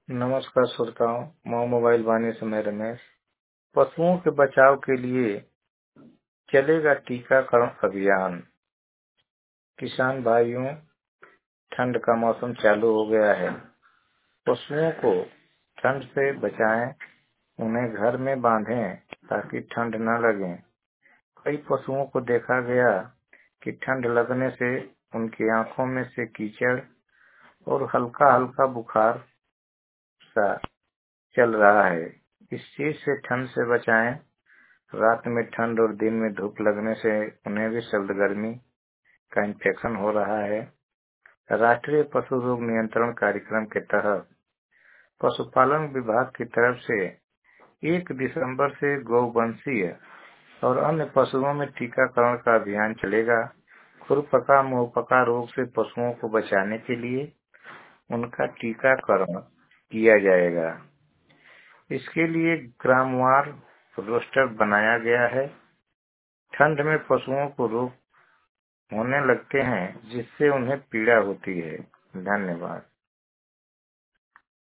नमस्कार श्रोताओं, मैं मोबाइल वाणी से मैं रमेश। पशुओं के बचाव के लिए चलेगा टीकाकरण अभियान। किसान भाइयों, ठंड का मौसम चालू हो गया है। पशुओं को ठंड से बचाएं, उन्हें घर में बांधें ताकि ठंड न लगे। कई पशुओं को देखा गया कि ठंड लगने से उनकी आंखों में से कीचड़ और हल्का हल्का बुखार सा चल रहा है। इस चीज से ठंड से बचाएं। रात में ठंड और दिन में धूप लगने से उन्हें भी सर्द गर्मी का इन्फेक्शन हो रहा है। राष्ट्रीय पशु रोग नियंत्रण कार्यक्रम के तहत पशुपालन विभाग की तरफ से 1 दिसंबर से गौवंशीय और अन्य पशुओं में टीकाकरण का अभियान चलेगा। खुरपका मुंहपका रोग से पशुओं को बचाने के लिए उनका टीकाकरण किया जाएगा। इसके लिए ग्रामवार रोस्टर बनाया गया है। ठंड में पशुओं को रोग होने लगते हैं जिससे उन्हें पीड़ा होती है। धन्यवाद।